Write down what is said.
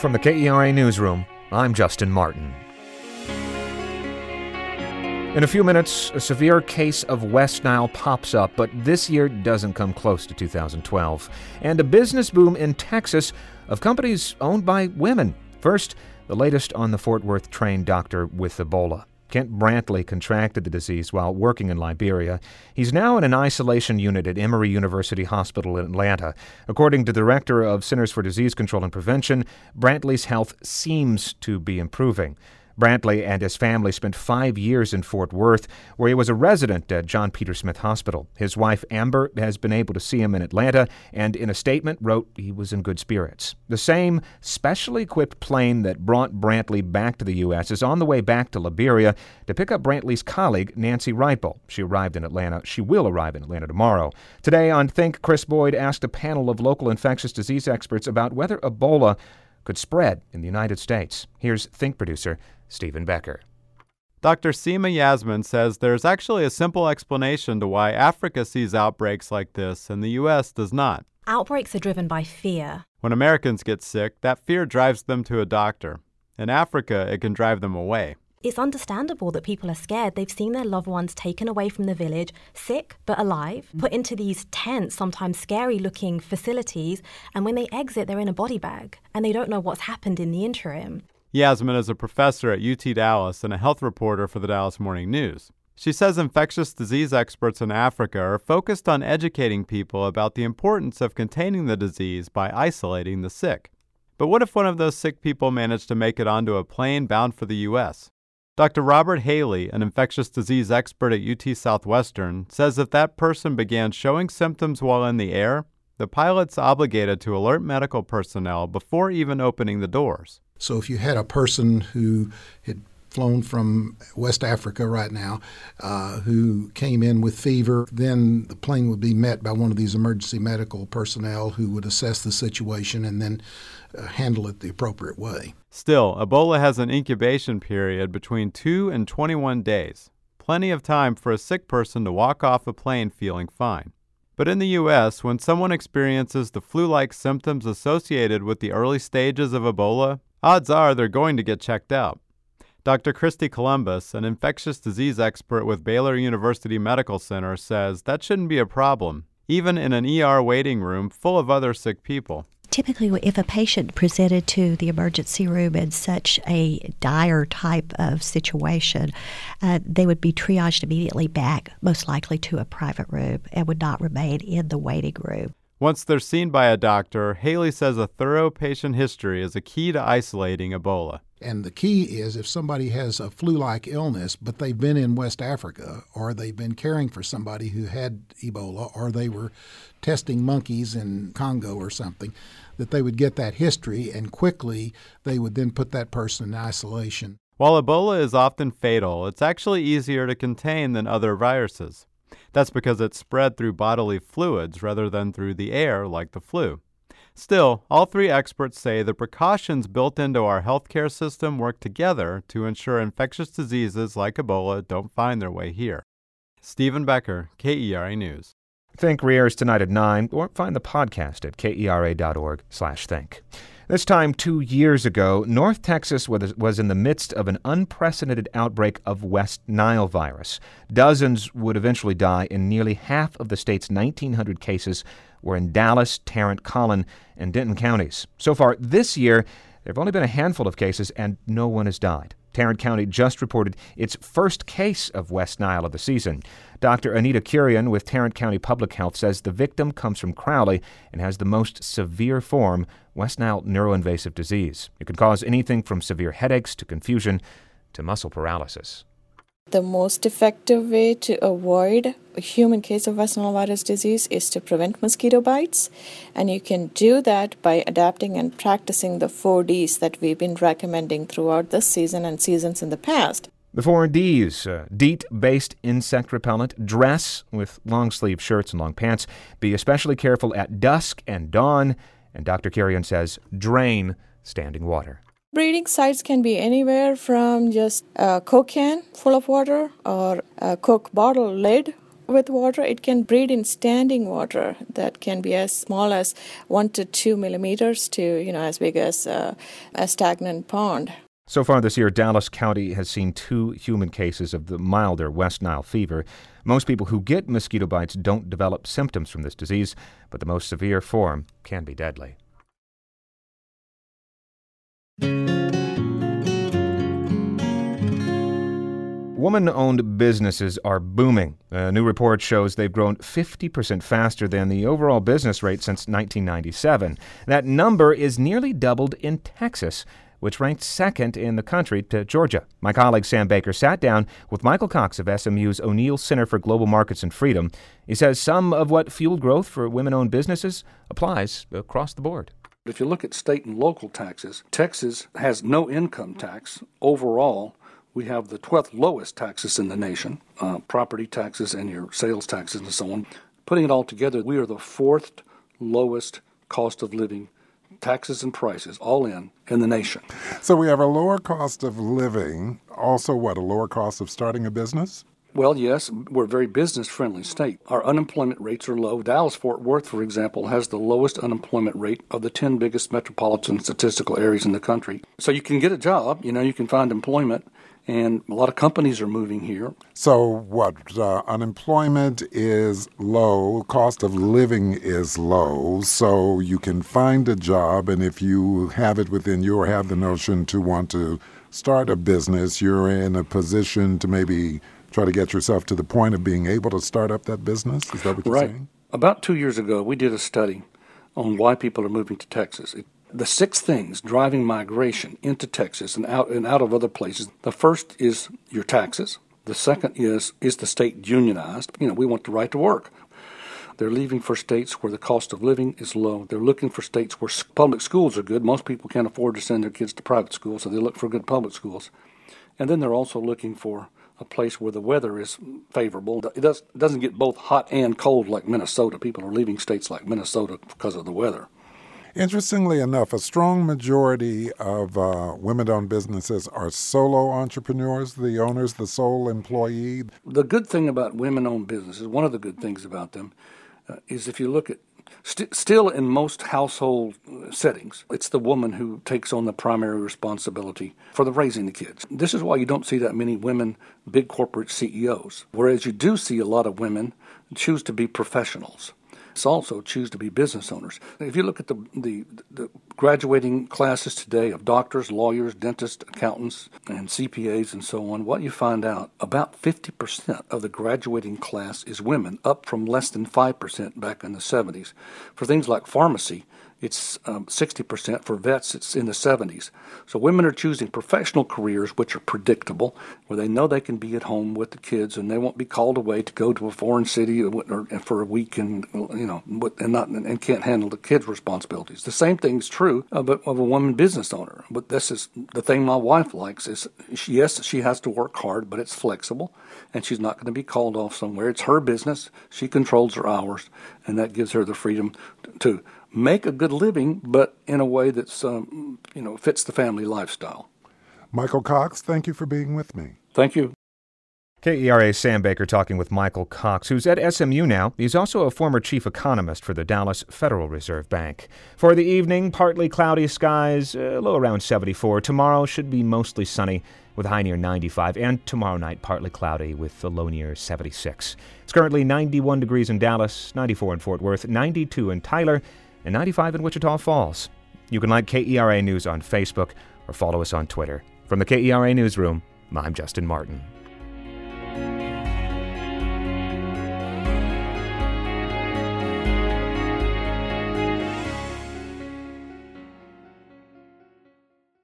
From the KERA Newsroom, I'm Justin Martin. In a few minutes, a severe case of West Nile pops up, but this year doesn't come close to 2012. And a business boom in Texas of companies owned by women. First, the latest on the Fort Worth trained doctor with Ebola. Kent Brantley contracted the disease while working in Liberia. He's now in an isolation unit at Emory University Hospital in Atlanta. According to the director of Centers for Disease Control and Prevention, Brantley's health seems to be improving. Brantley and his family spent 5 years in Fort Worth, where he was a resident at John Peter Smith Hospital. His wife, Amber, has been able to see him in Atlanta and in a statement wrote he was in good spirits. The same specially equipped plane that brought Brantley back to the U.S. is on the way back to Liberia to pick up Brantley's colleague, Nancy Reitbull. She will arrive in Atlanta tomorrow. Today on Think, Chris Boyd asked a panel of local infectious disease experts about whether Ebola could spread in the United States. Here's Think producer Stephen Becker. Dr. Seema Yasmin says there's actually a simple explanation to why Africa sees outbreaks like this and the U.S. does not. Outbreaks are driven by fear. When Americans get sick, that fear drives them to a doctor. In Africa, it can drive them away. It's understandable that people are scared. They've seen their loved ones taken away from the village, sick but alive, put into these tense, sometimes scary-looking facilities, and when they exit, they're in a body bag, and they don't know what's happened in the interim. Yasmin is a professor at UT Dallas and a health reporter for the Dallas Morning News. She says infectious disease experts in Africa are focused on educating people about the importance of containing the disease by isolating the sick. But what if one of those sick people managed to make it onto a plane bound for the U.S.? Dr. Robert Haley, an infectious disease expert at UT Southwestern, says if that person began showing symptoms while in the air, the pilot's obligated to alert medical personnel before even opening the doors. So if you had a person who had flown from West Africa right now, who came in with fever, then the plane would be met by one of these emergency medical personnel who would assess the situation and then handle it the appropriate way. Still, Ebola has an incubation period between 2 and 21 days, plenty of time for a sick person to walk off a plane feeling fine. But in the U.S., when someone experiences the flu-like symptoms associated with the early stages of Ebola, odds are they're going to get checked out. Dr. Christy Columbus, an infectious disease expert with Baylor University Medical Center, says that shouldn't be a problem, even in an ER waiting room full of other sick people. Typically, if a patient presented to the emergency room in such a dire type of situation, they would be triaged immediately back, most likely to a private room, and would not remain in the waiting room. Once they're seen by a doctor, Haley says a thorough patient history is a key to isolating Ebola. And the key is if somebody has a flu-like illness, but they've been in West Africa, or they've been caring for somebody who had Ebola, or they were testing monkeys in Congo or something, that they would get that history, and quickly they would then put that person in isolation. While Ebola is often fatal, it's actually easier to contain than other viruses. That's because it's spread through bodily fluids rather than through the air like the flu. Still, all three experts say the precautions built into our healthcare system work together to ensure infectious diseases like Ebola don't find their way here. Stephen Becker, KERA News. Think re-airs tonight at 9, or find the podcast at kera.org/think. This time 2 years ago, North Texas was in the midst of an unprecedented outbreak of West Nile virus. Dozens would eventually die, and nearly half of the state's 1,900 cases were in Dallas, Tarrant, Collin, and Denton counties. So far this year, there have only been a handful of cases, and no one has died. Tarrant County just reported its first case of West Nile of the season. Dr. Anita Kurian with Tarrant County Public Health says the victim comes from Crowley and has the most severe form, West Nile neuroinvasive disease. It can cause anything from severe headaches to confusion to muscle paralysis. The most effective way to avoid a human case of West Nile virus disease is to prevent mosquito bites, and you can do that by adapting and practicing the 4 Ds that we've been recommending throughout this season and seasons in the past. The 4 Ds, DEET-based insect repellent, dress with long-sleeve shirts and long pants, be especially careful at dusk and dawn, and Dr. Kurian says drain standing water. Breeding sites can be anywhere from just a Coke can full of water or a Coke bottle lid with water. It can breed in standing water that can be as small as 1 to 2 millimeters to, as big as a stagnant pond. So far this year, Dallas County has seen 2 human cases of the milder West Nile fever. Most people who get mosquito bites don't develop symptoms from this disease, but the most severe form can be deadly. Woman-owned businesses are booming. A new report shows they've grown 50% faster than the overall business rate since 1997. That number is nearly doubled in Texas, which ranked second in the country to Georgia. My colleague Sam Baker sat down with Michael Cox of SMU's O'Neill Center for Global Markets and Freedom. He says some of what fueled growth for women-owned businesses applies across the board. If you look at state and local taxes, Texas has no income tax. Overall, we have the 12th lowest taxes in the nation, property taxes and your sales taxes and so on. Putting it all together, we are the 4th lowest cost of living, taxes and prices, all in the nation. So we have a lower cost of living, also a lower cost of starting a business? Well, yes, we're a very business-friendly state. Our unemployment rates are low. Dallas-Fort Worth, for example, has the lowest unemployment rate of the 10 biggest metropolitan statistical areas in the country. So you can get a job, you can find employment, and a lot of companies are moving here. So unemployment is low, cost of living is low, so you can find a job, and if you have it within you or have the notion to want to start a business, you're in a position to maybe try to get yourself to the point of being able to start up that business? Is that what you're saying? About 2 years ago, we did a study on why people are moving to Texas. The 6 things driving migration into Texas and out of other places. The first is your taxes. The second is the state unionized? We want the right to work. They're leaving for states where the cost of living is low. They're looking for states where public schools are good. Most people can't afford to send their kids to private schools, so they look for good public schools. And then they're also looking for a place where the weather is favorable. It doesn't get both hot and cold like Minnesota. People are leaving states like Minnesota because of the weather. Interestingly enough, a strong majority of women-owned businesses are solo entrepreneurs, the owners, the sole employee. The good thing about women-owned businesses, one of the good things about them, is if you look at still in most household settings, it's the woman who takes on the primary responsibility for the raising the kids. This is why you don't see that many women, big corporate CEOs, whereas you do see a lot of women choose to be professionals. Also choose to be business owners. If you look at the graduating classes today of doctors, lawyers, dentists, accountants, and CPAs and so on, what you find out, about 50% of the graduating class is women, up from less than 5% back in the 70s. For things like pharmacy, it's 60%. For vets, it's in the 70s. So women are choosing professional careers which are predictable, where they know they can be at home with the kids and they won't be called away to go to a foreign city for a week and can't handle the kids' responsibilities. The same thing is true of a woman business owner. But this is the thing my wife likes is she has to work hard, but it's flexible, and she's not going to be called off somewhere. It's her business. She controls her hours, and that gives her the freedom to make a good living, but in a way that's fits the family lifestyle. Michael Cox, thank you for being with me. Thank you. KERA's Sam Baker talking with Michael Cox, who's at SMU now. He's also a former chief economist for the Dallas Federal Reserve Bank. For the evening, partly cloudy skies, low around 74. Tomorrow should be mostly sunny with a high near 95, and tomorrow night partly cloudy with a low near 76. It's currently 91 degrees in Dallas, 94 in Fort Worth, 92 in Tyler, and 95 in Wichita Falls. You can like KERA News on Facebook or follow us on Twitter. From the KERA Newsroom, I'm Justin Martin.